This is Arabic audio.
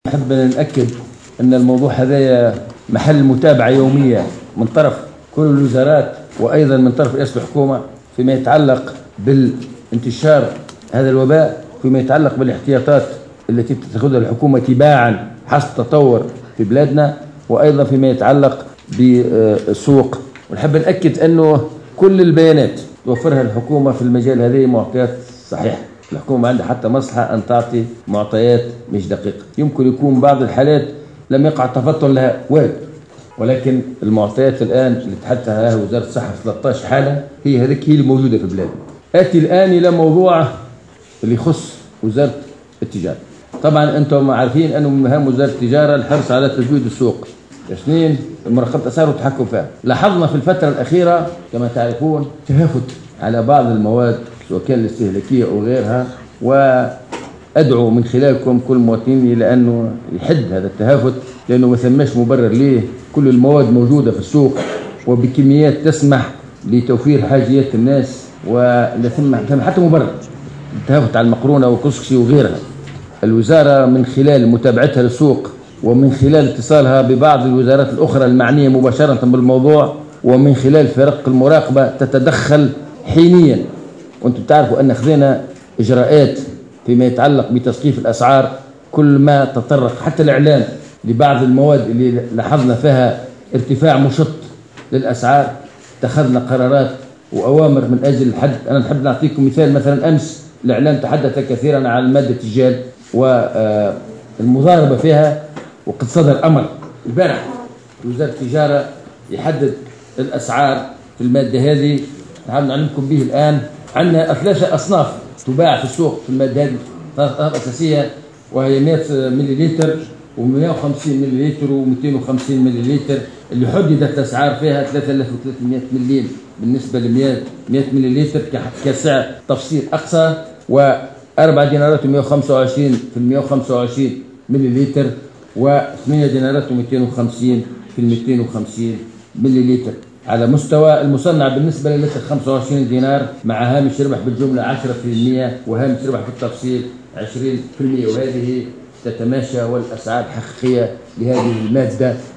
نحب نأكد أن الموضوع هذا محل متابعة يومية من طرف كل الوزارات وأيضا من طرف رئاسة الحكومة فيما يتعلق بالانتشار هذا الوباء، فيما يتعلق بالاحتياطات التي تتخذها الحكومة تباعا حسب التطور في بلادنا، وأيضا فيما يتعلق بالسوق. ونحب نأكد أنه كل البيانات توفرها الحكومة في المجال هذه معطيات صحيحة. الحكومة عندها حتى مصلحة أن تعطي معطيات مش دقيقة. يمكن يكون بعض الحالات لم يقع تفضل لها وارد، ولكن المعطيات الآن اللي تحدثها لها وزارة الصحة 13 حالة هي هذيك هي الموجودة في بلادنا. آتي الآن إلى موضوع اللي يخص وزارة التجارة. طبعا أنتم عارفين أنه من مهام وزارة التجارة الحرص على تجويد السوق، تسنين مراقبة الأسعار والتحكم فيها. لاحظنا في الفترة الأخيرة كما تعرفون تهافت على بعض المواد سواء كان الاستهلاكية أو غيرها، وأدعو من خلالكم كل مواطنين إلى أنه يحد هذا التهافت، لأنه ما ثماش مبرر ليه. كل المواد موجودة في السوق وبكميات تسمح لتوفير حاجيات الناس، ولا ثم حتى مبرر التهافت على المقرونة وكسكسي وغيرها. الوزارة من خلال متابعتها للسوق ومن خلال اتصالها ببعض الوزارات الأخرى المعنية مباشرة بالموضوع ومن خلال فرق المراقبة تتدخل حينيا. وانتم تعرفوا أن أخذنا إجراءات فيما يتعلق بتسقيف الأسعار، كل ما تطرق حتى الإعلان لبعض المواد اللي لاحظنا فيها ارتفاع مشط للأسعار اتخذنا قرارات وأوامر من أجل الحد. أنا نحب نعطيكم مثال، مثلا أمس الإعلام تحدث كثيرا عن مادة الجال والمضاربة فيها، وقد صدر أمر البارح وزارة التجارة يحدد الأسعار في المادة هذه. نحب نعلمكم به الآن. عندنا 3 أصناف تباع في السوق في المادة هذه، 3 أساسية، وهي 100 مليلتر و150 مليلتر و250 مليلتر، اللي حددت الأسعار فيها 3300 مليم بالنسبة ل 100 مليلتر كسعر تفصيل أقصى، و4 دينارات و125 في 125 مليلتر، و8 دينارات و250 في 250 مليلتر. على مستوى المصنع بالنسبة للتر 25 دينار مع هامش ربح بالجملة 10% وهامش ربح بالتفصيل 20%، وهذه تتماشى والأسعار حقيقية لهذه المادة